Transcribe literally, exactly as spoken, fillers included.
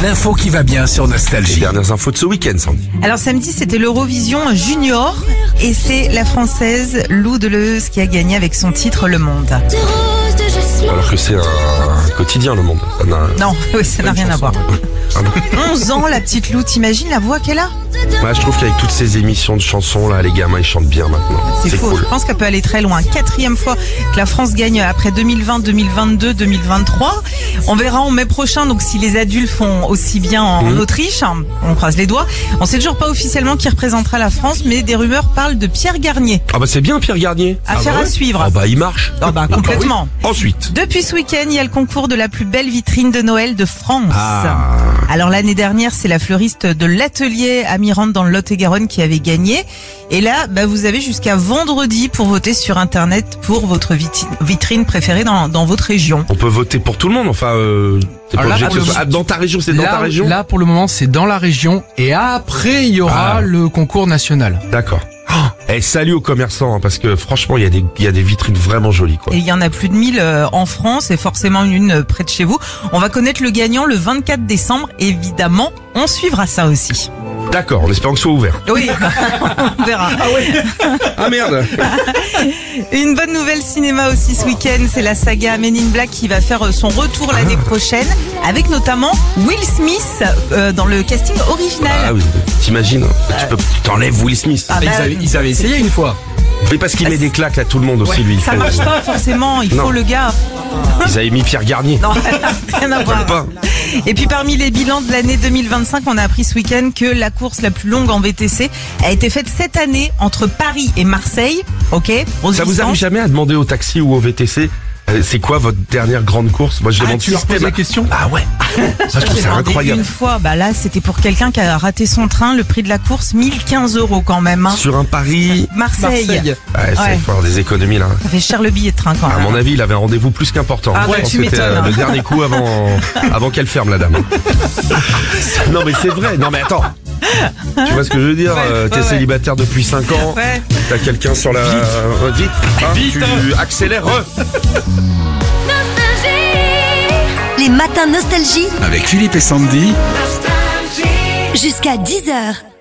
L'info qui va bien sur Les Nostalgie. dernières infos de ce week-end, Sandy. Alors samedi, c'était l'Eurovision Junior et c'est la Française Lou Deleuze qui a gagné avec son titre Le Monde. Alors que c'est un quotidien, Le Monde. Ça n'a- Non, oui, ça n'a Une rien à chanson. voir. Ah bon. onze ans, la petite Lou, t'imagines la voix qu'elle a? Ouais, je trouve qu'avec toutes ces émissions de chansons, là, les gamins, ils chantent bien maintenant. C'est C'est faux, cool. je pense qu'elle peut aller très loin. Quatrième fois que la France gagne après deux mille vingt, deux mille vingt-deux, deux mille vingt-trois. On verra en mai prochain, donc si les adultes font aussi bien en Mmh. Autriche, hein, on croise les doigts. On sait toujours pas officiellement qui représentera la France, mais des rumeurs parlent de Pierre Garnier. Ah bah c'est bien, Pierre Garnier. Affaire Ah bah à suivre. Ah bah il marche. Ah bah, complètement. oui. Ensuite. Depuis ce week-end, il y a le concours de la plus belle vitrine de Noël de France. Ah. Alors l'année dernière, c'est la fleuriste de l'atelier à Mirande dans le Lot-et-Garonne qui avait gagné. Et là, bah, vous avez jusqu'à vendredi pour voter sur Internet pour votre viti- vitrine préférée dans, dans votre région. On peut voter pour tout le monde, enfin, euh, t'es pas Alors là, obligé que ce pour le- soit... Ah, dans ta région, c'est dans là, ta région là, pour le moment, c'est dans la région. Et après, il y aura Ah. le concours national. D'accord. Eh, salut aux commerçants, hein, parce que franchement, il y a des, il y a des vitrines vraiment jolies, quoi. Et il y en a plus de mille euh, en France et forcément une euh, près de chez vous. On va connaître le gagnant le vingt-quatre décembre. Évidemment, on suivra ça aussi. D'accord, en espérant que ce soit ouvert. Oui, on verra. Ah merde. Une bonne nouvelle cinéma aussi ce week-end, c'est la saga Men in Black qui va faire son retour l'année prochaine, avec notamment Will Smith euh, dans le casting original. Ah oui, t'imagines, tu peux, tu t'enlèves Will Smith. Ah bah, ils, avaient, ils avaient essayé une fois. Mais parce qu'il met des claques à tout le monde aussi, lui. ça marche pas forcément, il faut Non. le gars. Ils avaient mis Pierre Garnier. Non, rien à voir. Même pas. Et puis parmi les bilans de l'année deux mille vingt-cinq, on a appris ce week-end que la course la plus longue en V T C a été faite cette année entre Paris et Marseille. Ok, grosse Ça vous distance. arrive jamais à demander au taxi ou au V T C euh, c'est quoi votre dernière grande course? Moi je Ah, demande tu leur poses système. la question? Ah ouais. Ça je trouve J'ai c'est demandé incroyable. Une fois, bah là c'était pour quelqu'un qui a raté son train, le prix de la course mille quinze euros quand même. Hein. Sur un Paris. Marseille. Marseille. Ouais, c'est Ouais. faut avoir des économies là. Ça fait cher le billet de train quand À même. mon avis, il avait un rendez-vous plus qu'important. Ah Je ouais, pense tu que c'était m'étonnes, euh, hein. le dernier coup avant, avant qu'elle ferme la dame. Non mais c'est vrai. Non mais attends. Tu vois ce que je veux dire? Ouais, euh, T'es ouais, ouais. célibataire depuis cinq ans. Ouais. T'as quelqu'un sur la. Euh, Vite. Hein, Vite. Tu accélères. Les matins nostalgie Avec Philippe et Sandy. jusqu'à dix heures.